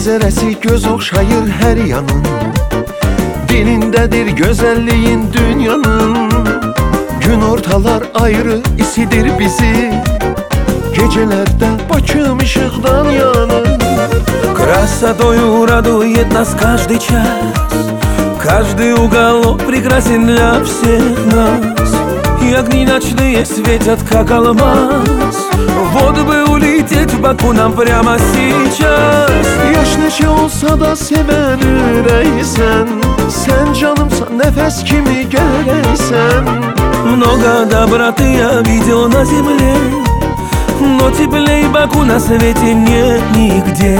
Mənzərəsi göz oxşayır hər yanın, dilindədir gözəlliyin dünyanın. Gün ortalar ayrı isidir bizi, gecelərdə Bakım işıqdan yanır. Красотою радует нас каждый час, каждый уголок прекрасен для всех нас. И огни ночные светят, как алмаз. Вот бы улететь в Баку нам прямо сейчас. Yaş neçə olsa da sevən ürəksən, sən canımsan, nəfəs kimi gərəksən. Много доброты я видел на земле, но теплей Баку на свете нет нигде.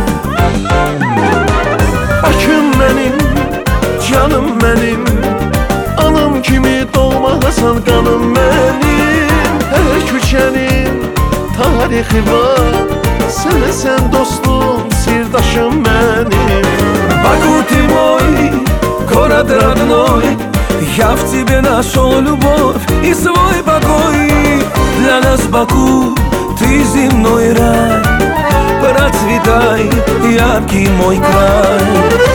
Bakım mənim, canım mənim, anam kimi doğmalısan qanım mənim. Hər küçənin tarixi var, sən dostum, sirdaşım mənim. Баку ты мой, город родной, я в тебе нашел любовь и свой покой. Для нас Баку ты земной рай, процветай, яркий мой край.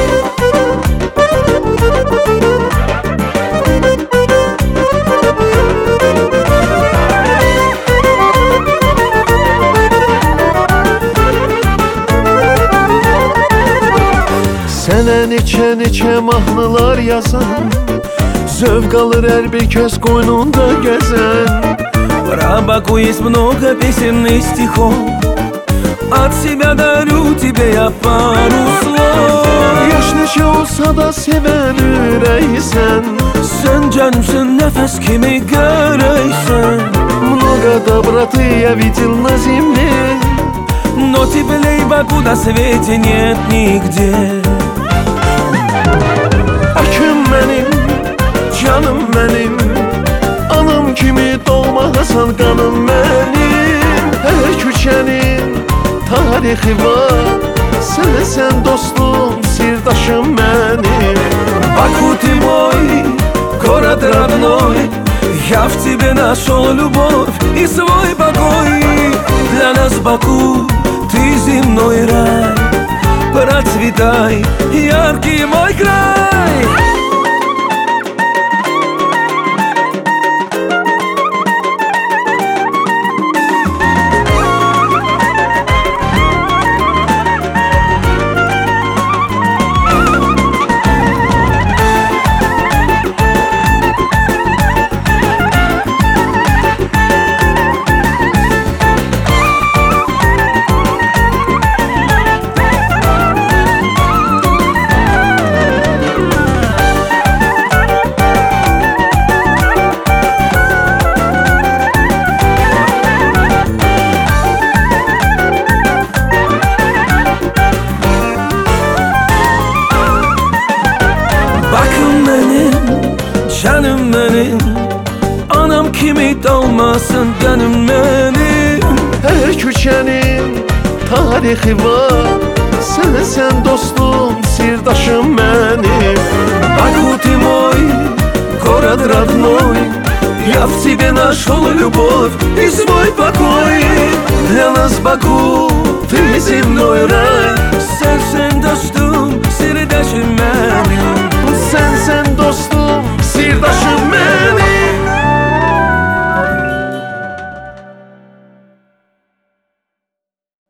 Sənə neçə mahnılar yazan, zövq alır hər bir kəs qoynunda gəzən. Про Баку есть много песен и стихов, от себя дарю тебе я пару слов. Yaş neçə olsa da sevən ürəksən, Sən canımsın, nəfəs kimi görəysən. много доброты я видел на земле, Но теплей Баку на свете нет нигде. Bakım mənim, canım mənim, anam kimi doğmalısan qanım mənim. Hər küçənin tarixi var, sən dostum, sirdaşım mənim. Баку ты мой, город родной, я в тебе нашел любовь и свой покой. Для нас Баку ты земной рай, процветай, яркий мой край. Canım benim, anam kimi doğmasın canım benim. Hər küçənin tarixi var, sən dostum, sirdaşım mənim. Баку ты мой, город родной, я в тебе нашел любовь и свой покой. Для нас Баку ты земной рай, sen dostum, sirdaşım benim. Sən dostum, sirdaşım mənim.